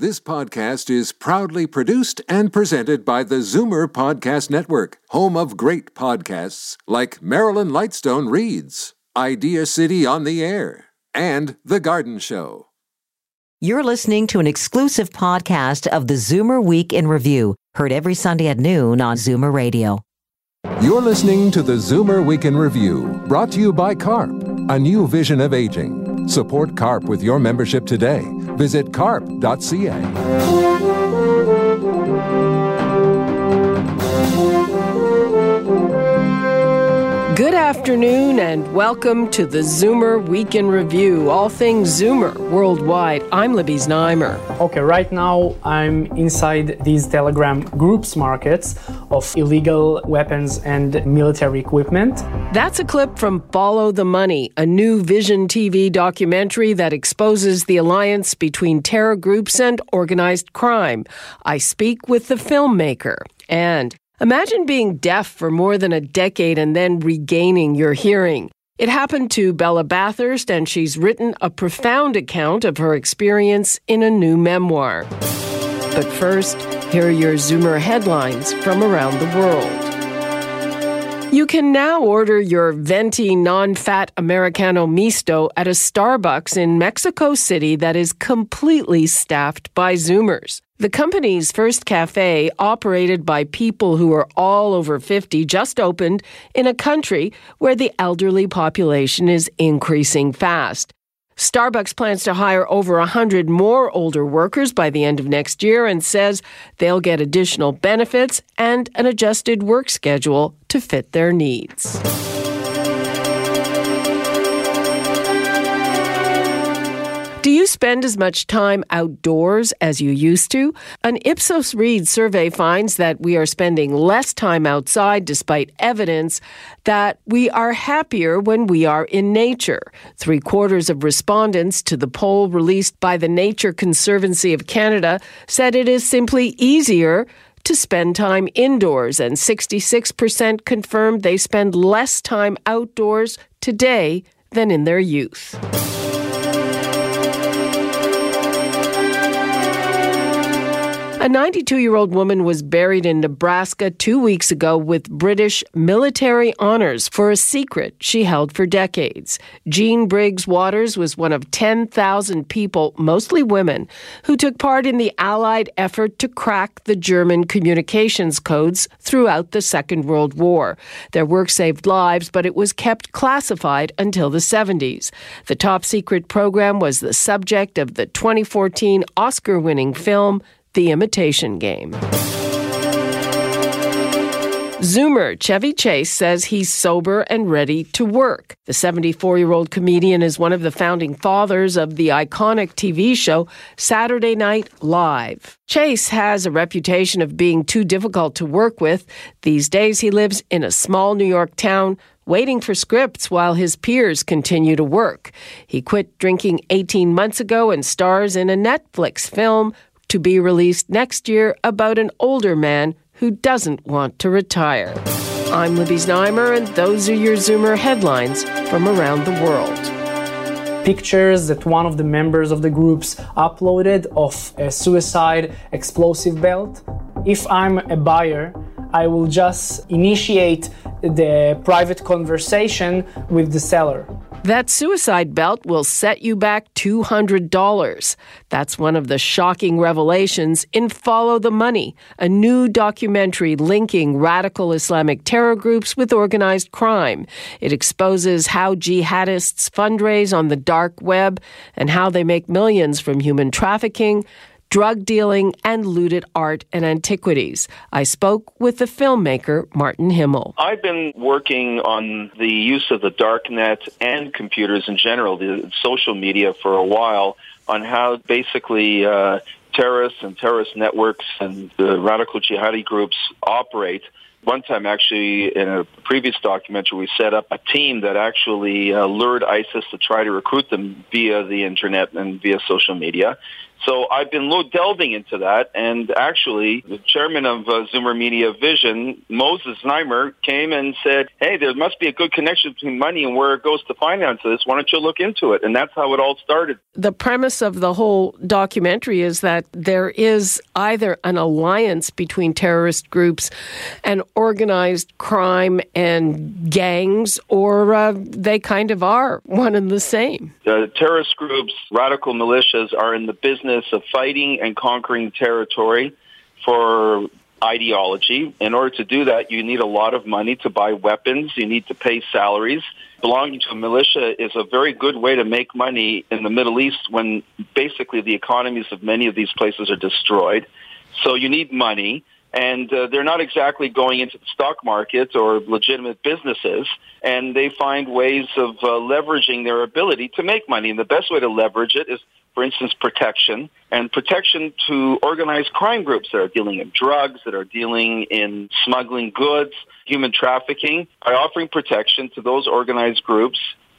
This podcast is proudly produced and presented by the Zoomer Podcast Network, home of great podcasts like Marilyn Lightstone Reads, Idea City on the Air, and The Garden Show. You're listening to an exclusive podcast of the Zoomer Week in Review, heard every Sunday at noon on Zoomer Radio. You're listening to the Zoomer Week in Review, brought to you by CARP, a new vision of aging. Support CARP with your membership today. Visit carp.ca. Good afternoon and welcome to the Zoomer Week in Review, all things Zoomer worldwide. I'm Libby Znaimer. Okay, right now I'm inside these Telegram groups markets of illegal weapons and military equipment. That's a clip from Follow the Money, a new Vision TV documentary that exposes the alliance between terror groups and organized crime. I speak with the filmmaker. And imagine being deaf for more than a decade and then regaining your hearing. It happened to Bella Bathurst, and she's written a profound account of her experience in a new memoir. But first, here are your Zoomer headlines from around the world. You can now order your venti non-fat Americano Misto at a Starbucks in Mexico City that is completely staffed by Zoomers. The company's first cafe, operated by people who are all over 50, just opened in a country where the elderly population is increasing fast. Starbucks plans to hire over 100 more older workers by the end of next year and says they'll get additional benefits and an adjusted work schedule to fit their needs. Do you spend as much time outdoors as you used to? An Ipsos Reid survey finds that we are spending less time outside despite evidence that we are happier when we are in nature. 3/4 of respondents to the poll released by the Nature Conservancy of Canada said it is simply easier to spend time indoors, and 66% confirmed they spend less time outdoors today than in their youth. A 92-year-old woman was buried in Nebraska 2 weeks ago with British military honors for a secret she held for decades. Jean Briggs Waters was one of 10,000 people, mostly women, who took part in the Allied effort to crack the German communications codes throughout the Second World War. Their work saved lives, but it was kept classified until the 70s. The top-secret program was the subject of the 2014 Oscar-winning film The Imitation Game. Zoomer Chevy Chase says he's sober and ready to work. The 74-year-old comedian is one of the founding fathers of the iconic TV show Saturday Night Live. Chase has a reputation of being too difficult to work with. These days he lives in a small New York town, waiting for scripts while his peers continue to work. He quit drinking 18 months ago and stars in a Netflix film to be released next year about an older man who doesn't want to retire. I'm Libby Znaimer, and those are your Zoomer headlines from around the world. Pictures that one of the members of the groups uploaded of a suicide explosive belt. If I'm a buyer, I will just initiate the private conversation with the seller. That suicide belt will set you back $200. That's one of the shocking revelations in Follow the Money, a new documentary linking radical Islamic terror groups with organized crime. It exposes how jihadists fundraise on the dark web and how they make millions from human trafficking, drug dealing, and looted art and antiquities. I spoke with the filmmaker, Martin Himmel. I've been working on the use of the dark net and computers in general, the social media, for a while, on how basically terrorists and terrorist networks and the radical jihadi groups operate. One time, actually, in a previous documentary, we set up a team that actually lured ISIS to try to recruit them via the internet and via social media. So I've been delving into that, and actually the chairman of Zoomer Media Vision, Moses Znaimer, came and said, hey, there must be a good connection between money and where it goes to finance this. Why don't you look into it? And that's how it all started. The premise of the whole documentary is that there is either an alliance between terrorist groups and organized crime and gangs, or they kind of are one and the same. Terrorist groups, radical militias, are in the business of fighting and conquering territory for ideology. In order to do that, you need a lot of money to buy weapons. You need to pay salaries. Belonging to a militia is a very good way to make money in the Middle East when basically the economies of many of these places are destroyed. So you need money. And they're not exactly going into the stock market or legitimate businesses, and they find ways of leveraging their ability to make money. And the best way to leverage it is, for instance, protection, and protection to organized crime groups that are dealing in drugs, that are dealing in smuggling goods, human trafficking. By offering protection to those organized groups,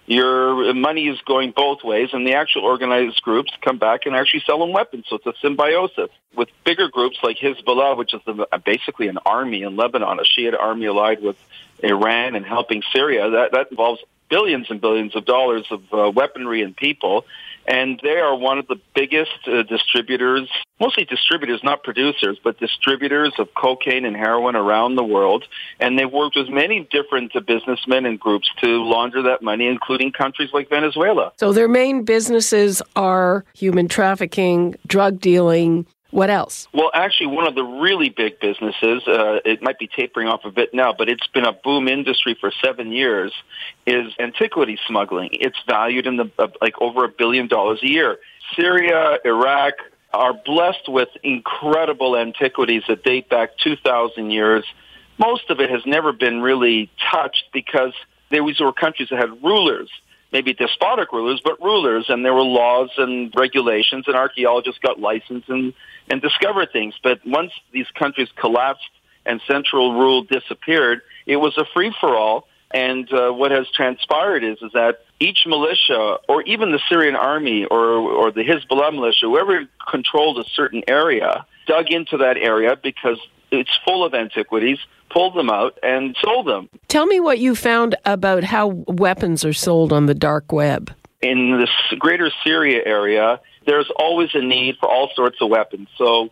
your money is going both ways, and the actual organized groups come back and actually sell them weapons. So it's a symbiosis. With bigger groups like Hezbollah, which is basically an army in Lebanon, a Shia army allied with Iran and helping Syria, that involves billions and billions of dollars of weaponry and people. And they are one of the biggest distributors, mostly distributors, not producers, but distributors of cocaine and heroin around the world. And they've worked with many different businessmen and groups to launder that money, including countries like Venezuela. So their main businesses are human trafficking, drug dealing. What else? Well, actually, one of the really big businesses, it might be tapering off a bit now, but it's been a boom industry for 7 years, is antiquity smuggling. It's valued in over $1 billion a year. Syria, Iraq are blessed with incredible antiquities that date back 2,000 years. Most of it has never been really touched because these were countries that had rulers. Maybe despotic rulers, but rulers, and there were laws and regulations, and archaeologists got licensed and discovered things. But once these countries collapsed and central rule disappeared, it was a free-for-all, and what has transpired is that each militia, or even the Syrian army or the Hezbollah militia, whoever controlled a certain area, dug into that area because it's full of antiquities, pulled them out, and sold them. Tell me what you found about how weapons are sold on the dark web. In this greater Syria area, there's always a need for all sorts of weapons. So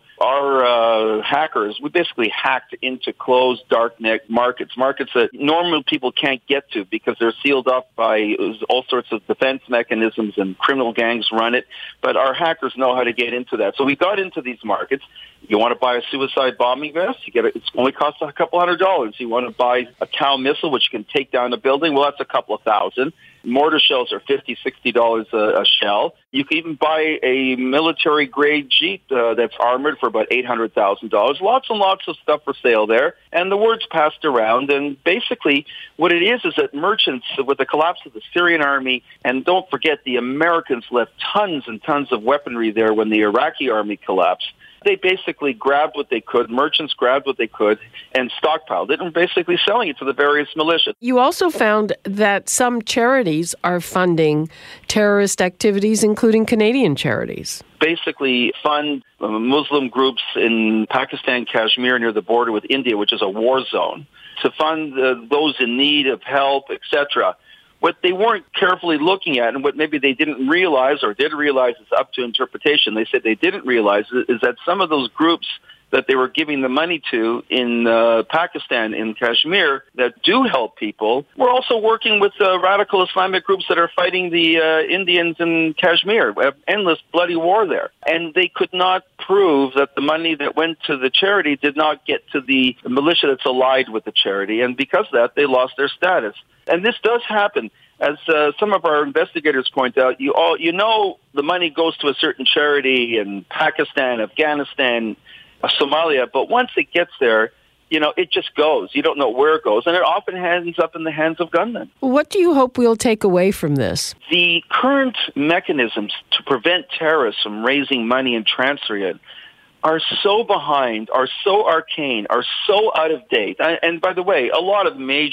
our hackers, we basically hacked into closed darknet markets that normal people can't get to because they're sealed off by all sorts of defense mechanisms and criminal gangs run it. But our hackers know how to get into that. So we got into these markets. You want to buy a suicide bombing vest? It only costs a couple $100. You want to buy a Cow missile, which can take down a building? Well, that's a couple of $1,000. Mortar shells are $50, $60 a shell. You can even buy a military-grade Jeep that's armored for about $800,000. Lots and lots of stuff for sale there. And the word's passed around. And basically what it is that merchants, with the collapse of the Syrian army, and don't forget the Americans left tons and tons of weaponry there when the Iraqi army collapsed. They basically grabbed what they could, merchants grabbed what they could, and stockpiled it, and basically selling it to the various militias. You also found that some charities are funding terrorist activities, including Canadian charities. Basically fund Muslim groups in Pakistan, Kashmir, near the border with India, which is a war zone, to fund those in need of help, etc. What they weren't carefully looking at, and what maybe they didn't realize or did realize is up to interpretation, they said they didn't realize, is that some of those groups that they were giving the money to in Pakistan, in Kashmir, that do help people, were also working with radical Islamic groups that are fighting the Indians in Kashmir. We have endless bloody war there. And they could not prove that the money that went to the charity did not get to the militia that's allied with the charity. And because of that, they lost their status. And this does happen. As some of our investigators point out, you know the money goes to a certain charity in Pakistan, Afghanistan, Somalia, but once it gets there, it just goes. You don't know where it goes, and it often ends up in the hands of gunmen. What do you hope we'll take away from this? The current mechanisms to prevent terrorists from raising money and transferring it are so behind, are so arcane, are so out of date. And by the way, a lot of major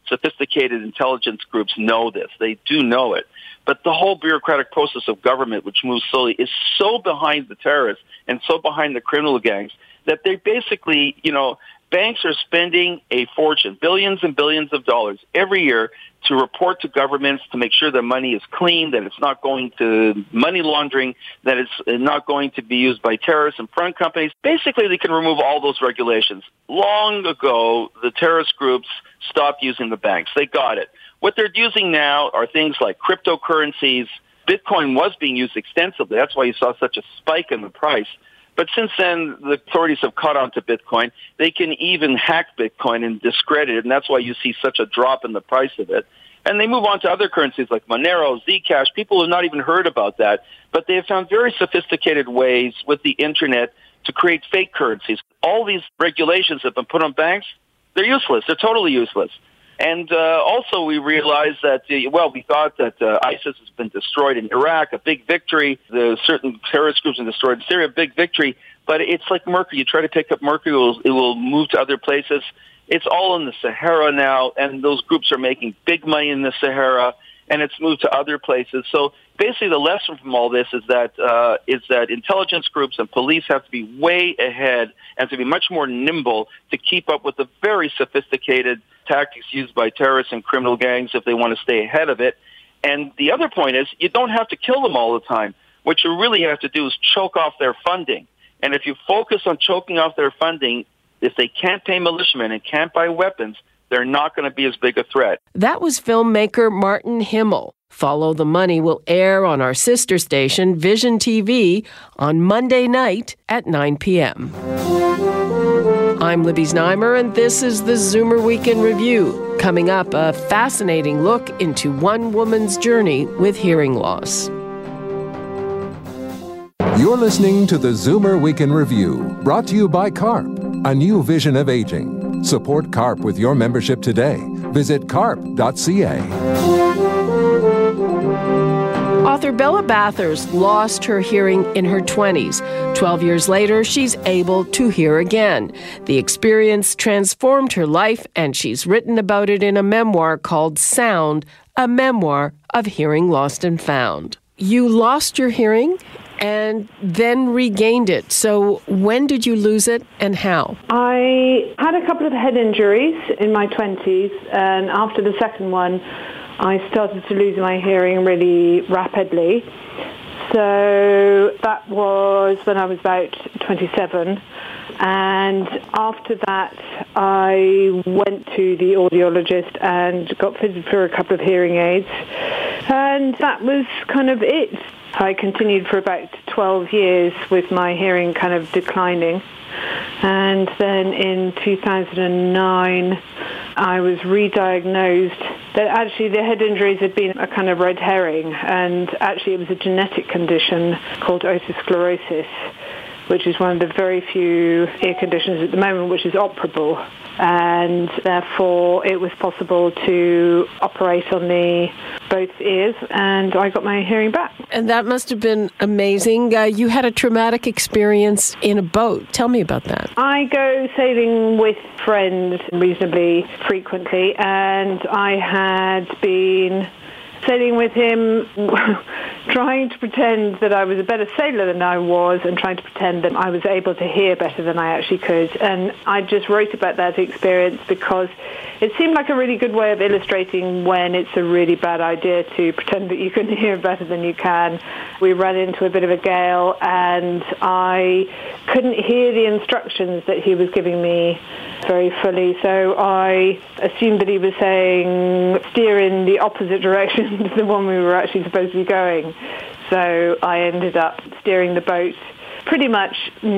sophisticated intelligence groups know this. They do know it. But the whole bureaucratic process of government, which moves slowly, is so behind the terrorists and so behind the criminal gangs that they basically, banks are spending a fortune, billions and billions of dollars every year to report to governments to make sure the money is clean, that it's not going to money laundering, that it's not going to be used by terrorists and front companies. Basically, they can remove all those regulations. Long ago, the terrorist groups stopped using the banks. They got it. What they're using now are things like cryptocurrencies. Bitcoin was being used extensively. That's why you saw such a spike in the price. But since then, the authorities have caught on to Bitcoin. They can even hack Bitcoin and discredit it, and that's why you see such a drop in the price of it. And they move on to other currencies like Monero, Zcash. People have not even heard about that, but they have found very sophisticated ways with the Internet to create fake currencies. All these regulations that have been put on banks, they're useless. They're totally useless. And also we realized that, we thought that ISIS has been destroyed in Iraq, a big victory. The certain terrorist groups have been destroyed in Syria, a big victory. But it's like mercury. You try to pick up mercury, it will move to other places. It's all in the Sahara now, and those groups are making big money in the Sahara, and it's moved to other places. So basically the lesson from all this is that intelligence groups and police have to be way ahead and to be much more nimble to keep up with the very sophisticated tactics used by terrorists and criminal gangs if they want to stay ahead of it. And the other point is you don't have to kill them all the time. What you really have to do is choke off their funding. And if you focus on choking off their funding, if they can't pay militiamen and can't buy weapons, they're not going to be as big a threat. That was filmmaker Martin Himmel. Follow the Money will air on our sister station, Vision TV, on Monday night at 9 p.m. I'm Libby Znaimer, and this is the Zoomer Weekend Review. Coming up, a fascinating look into one woman's journey with hearing loss. You're listening to the Zoomer Weekend Review, brought to you by CARP, a new vision of aging. Support CARP with your membership today. Visit carp.ca. Author Bella Bathurst lost her hearing in her 20s. 12 years later, she's able to hear again. The experience transformed her life, and she's written about it in a memoir called Sound, a memoir of hearing lost and found. You lost your hearing and then regained it. So when did you lose it and how? I had a couple of head injuries in my 20s, and after the second one, I started to lose my hearing really rapidly. So that was when I was about 27. And after that, I went to the audiologist and got fitted for a couple of hearing aids. And that was kind of it. I continued for about 12 years with my hearing kind of declining. And then in 2009, I was re-diagnosed that actually the head injuries had been a kind of red herring, and actually it was a genetic condition called otosclerosis, which is one of the very few ear conditions at the moment which is operable. And therefore it was possible to operate on both ears, and I got my hearing back. And that must have been amazing. You had a traumatic experience in a boat. Tell me about that. I go sailing with friends reasonably frequently, and I had been sailing with him, trying to pretend that I was a better sailor than I was, and trying to pretend that I was able to hear better than I actually could. And I just wrote about that experience because it seemed like a really good way of illustrating when it's a really bad idea to pretend that you can hear better than you can. We ran into a bit of a gale, and I couldn't hear the instructions that he was giving me very fully, so I assumed that he was saying steer in the opposite direction to the one we were actually supposed to be going. So I ended up steering the boat pretty much,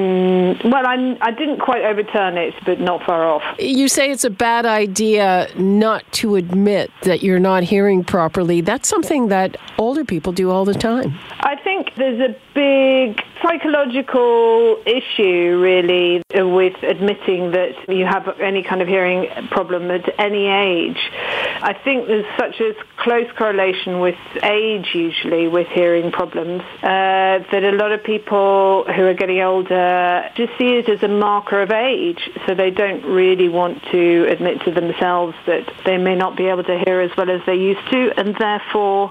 I didn't quite overturn it, but not far off. You say it's a bad idea not to admit that you're not hearing properly. That's something that older people do all the time. I think there's a big psychological issue, really, with admitting that you have any kind of hearing problem at any age. I think there's such a close correlation with age, usually, with hearing problems, that a lot of people who are getting older just see it as a marker of age, so they don't really want to admit to themselves that they may not be able to hear as well as they used to, and therefore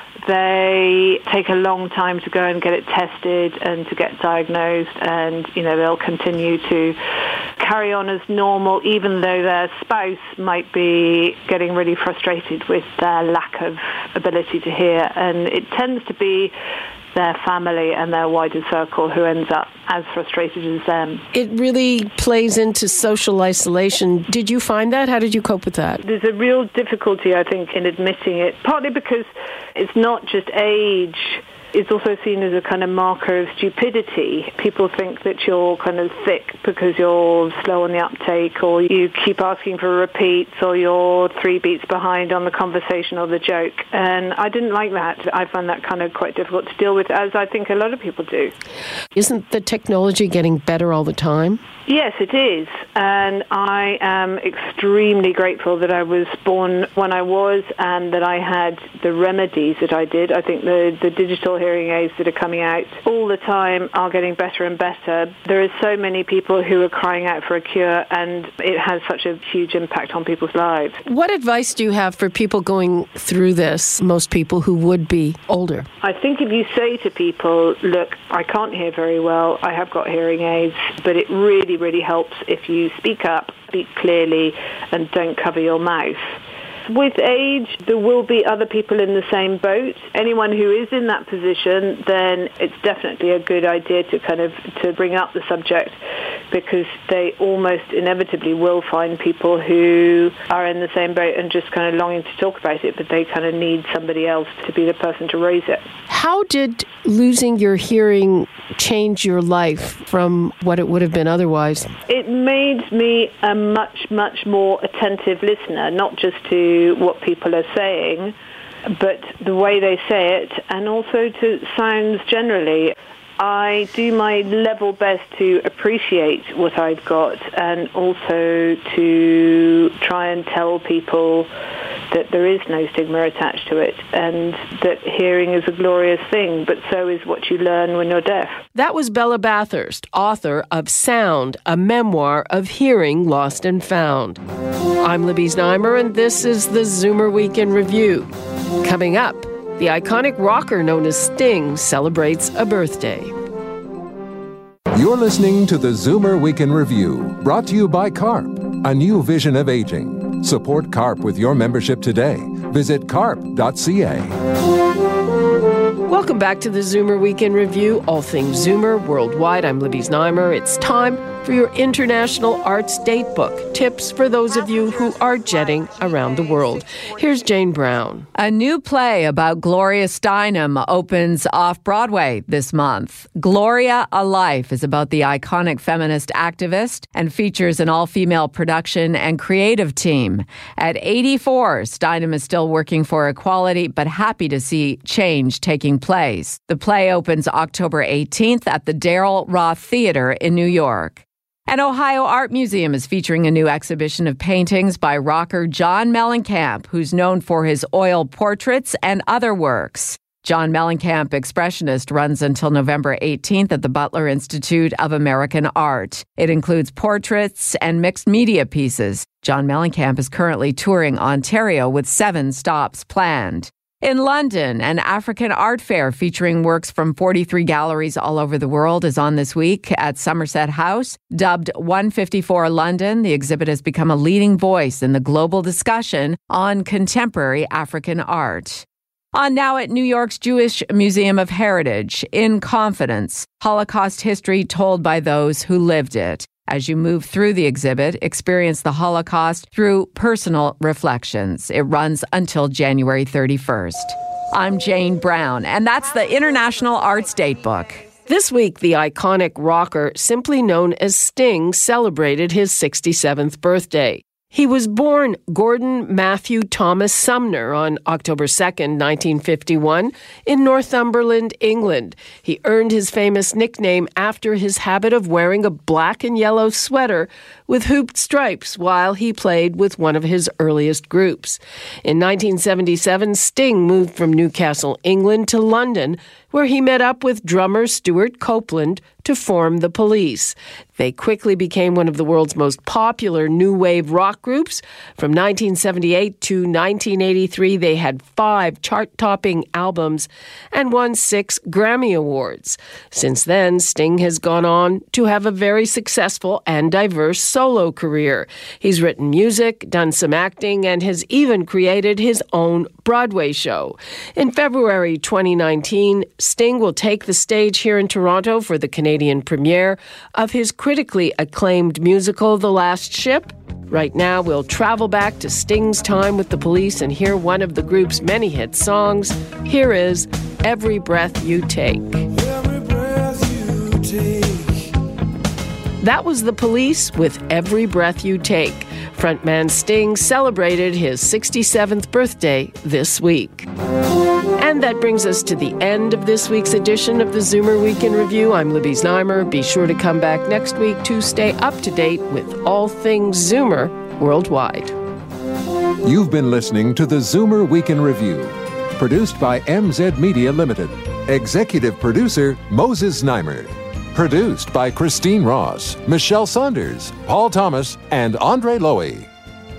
they take a long time to go and get it tested and to get diagnosed, and they'll continue to carry on as normal even though their spouse might be getting really frustrated with their lack of ability to hear, and it tends to be their family and their wider circle who ends up as frustrated as them. It really plays into social isolation. Did you find that? How did you cope with that? There's a real difficulty, I think, in admitting it, partly because it's not just age. It's also seen as a kind of marker of stupidity. People think that you're kind of thick because you're slow on the uptake, or you keep asking for repeats, or you're 3 beats behind on the conversation or the joke. And I didn't like that. I find that kind of quite difficult to deal with, as I think a lot of people do. Isn't the technology getting better all the time? Yes, it is. And I am extremely grateful that I was born when I was, and that I had the remedies that I did. I think the digital hearing aids that are coming out all the time are getting better and better. There are so many people who are crying out for a cure, and it has such a huge impact on people's lives. What advice do you have for people going through this, most people who would be older? I think if you say to people, look, I can't hear very well, I have got hearing aids, but it really helps if you speak up, speak clearly, and don't cover your mouth. With age, there will be other people in the same boat. Anyone who is in that position, then it's definitely a good idea to bring up the subject, because they almost inevitably will find people who are in the same boat and just kind of longing to talk about it, but they kind of need somebody else to be the person to raise it. How did losing your hearing change your life from what it would have been otherwise? It made me a much, much more attentive listener, not just to what people are saying, but the way they say it, and also to sounds generally. I do my level best to appreciate what I've got, and also to try and tell people that there is no stigma attached to it, and that hearing is a glorious thing, but so is what you learn when you're deaf. That was Bella Bathurst, author of Sound, a memoir of hearing lost and found. I'm Libby Znaimer, and this is the Zoomer Week in Review. Coming up, the iconic rocker known as Sting celebrates a birthday. You're listening to the Zoomer Week in Review, brought to you by CARP, a new vision of aging. Support CARP with your membership today. Visit carp.ca. Welcome back to the Zoomer Week in Review, all things Zoomer worldwide. I'm Libby Znaimer. It's time for your International Arts Datebook. Tips for those of you who are jetting around the world. Here's Jane Brown. A new play about Gloria Steinem opens off-Broadway this month. Gloria, A Life is about the iconic feminist activist and features an all-female production and creative team. At 84, Steinem is still working for equality, but happy to see change taking place. The play opens October 18th at the Daryl Roth Theater in New York. An Ohio Art Museum is featuring a new exhibition of paintings by rocker John Mellencamp, who's known for his oil portraits and other works. John Mellencamp, expressionist, runs until November 18th at the Butler Institute of American Art. It includes portraits and mixed media pieces. John Mellencamp is currently touring Ontario with 7 stops planned. In London, an African art fair featuring works from 43 galleries all over the world is on this week at Somerset House. Dubbed 154 London, the exhibit has become a leading voice in the global discussion on contemporary African art. On now at New York's Jewish Museum of Heritage, In Confidence, Holocaust history told by those who lived it. As you move through the exhibit, experience the Holocaust through personal reflections. It runs until January 31st. I'm Jane Brown, and that's the International Arts Datebook. This week, the iconic rocker, simply known as Sting, celebrated his 67th birthday. He was born Gordon Matthew Thomas Sumner on October 2nd, 1951, in Northumberland, England. He earned his famous nickname after his habit of wearing a black and yellow sweater with hooped stripes while he played with one of his earliest groups. In 1977, Sting moved from Newcastle, England to London, where he met up with drummer Stuart Copeland to form The Police. They quickly became one of the world's most popular new wave rock groups. From 1978 to 1983, they had 5 chart-topping albums and won 6 Grammy Awards. Since then, Sting has gone on to have a very successful and diverse solo career. He's written music, done some acting, and has even created his own Broadway show. In February 2019, Sting will take the stage here in Toronto for the Canadian premiere of his critically acclaimed musical, The Last Ship. Right now, we'll travel back to Sting's time with The Police and hear one of the group's many hit songs. Here is Every Breath You Take. Every breath you take. That was The Police with Every Breath You Take. Frontman Sting celebrated his 67th birthday this week. And that brings us to the end of this week's edition of the Zoomer Week in Review. I'm Libby Znaimer. Be sure to come back next week to stay up to date with all things Zoomer worldwide. You've been listening to the Zoomer Week in Review, produced by MZ Media Limited. Executive producer Moses Znaimer. Produced by Christine Ross, Michelle Saunders, Paul Thomas, and Andre Lowy.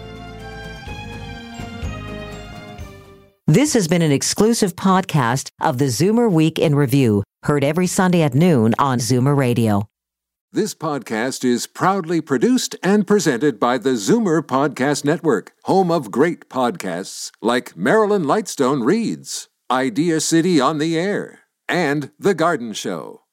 This has been an exclusive podcast of the Zoomer Week in Review, heard every Sunday at noon on Zoomer Radio. This podcast is proudly produced and presented by the Zoomer Podcast Network, home of great podcasts like Marilyn Lightstone Reads, Idea City on the Air, and The Garden Show.